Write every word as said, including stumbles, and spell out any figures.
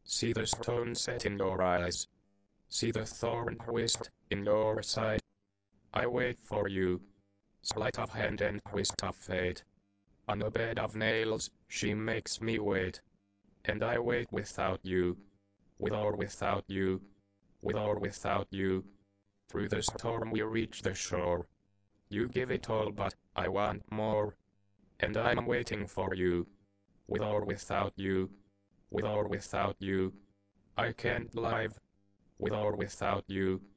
See the stone set in your eyes. See the thorn twist in your side. I wait for you. Sleight of hand and twist of fate. On a bed of nails, she makes me wait. And I wait without you. With or without you. With or without you. Through the storm we reach the shore. You give it all, but I want more. And I'm waiting for you. With or without you. With or without you. I can't live. With or without you.